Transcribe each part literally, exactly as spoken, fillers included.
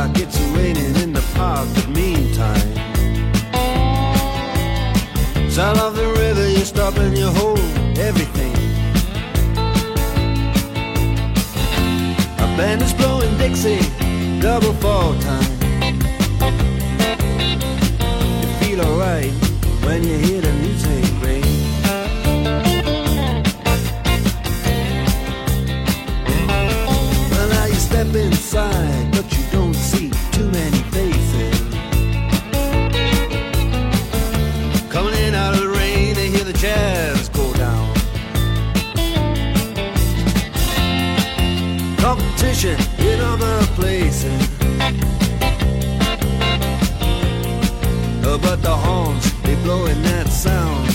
like it's raining in the park, but meantime, sound of the river, you stop and you hold everything. A band is blowing Dixie, double fall time. You feel alright when you hear the music ring. Well, now you step inside, but you don't see too many faces. Coming in out of the rain, they hear the jazz go down. Competition in other places, uh, but the horns, they blowing that sound.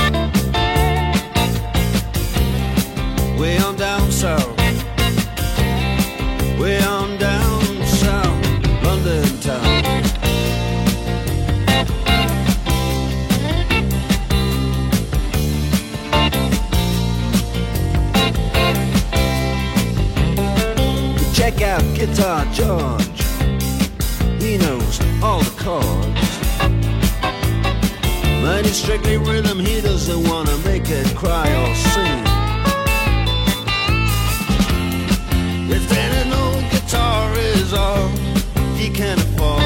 Way on down south, way on down south, London town. Check out Guitar George, he knows all the chords. But it's strictly rhythm, he doesn't wanna make it cry or sing. If then an old guitar is all he can afford,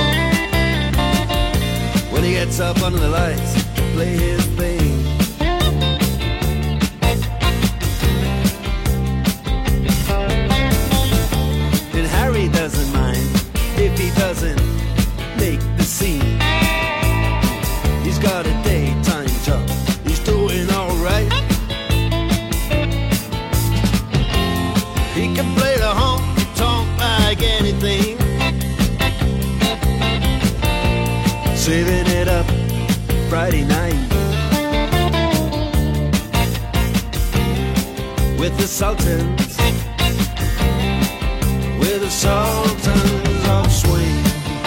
when he gets up under the lights to play his thing. And Harry doesn't mind if he doesn't make the scene. He's got a daytime job, he's doing alright. He can play the honky-tonk like anything, saving it up Friday night with the Sultans, with the Sultans of Swing.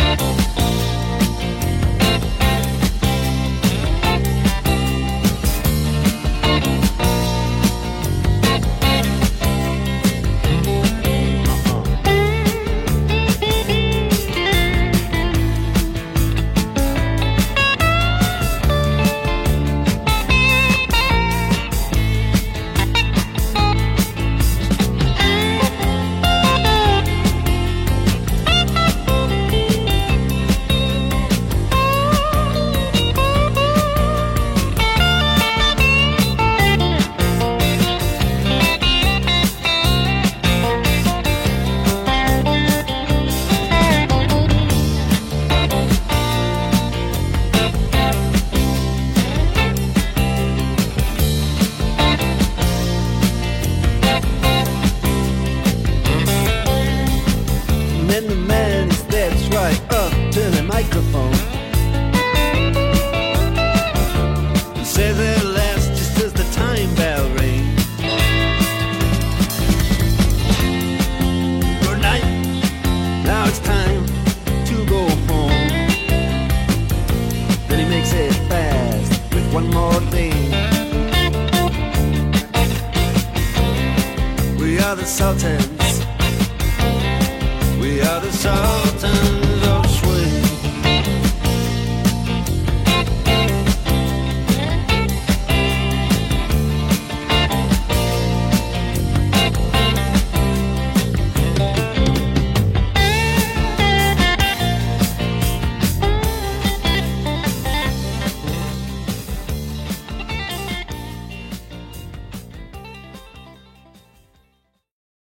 And the man steps right up to the microphone and says at last, just as the time bell rings, good night, now it's time to go home. Then he makes it fast with one more thing. We are the Sultans, we are the Sultans.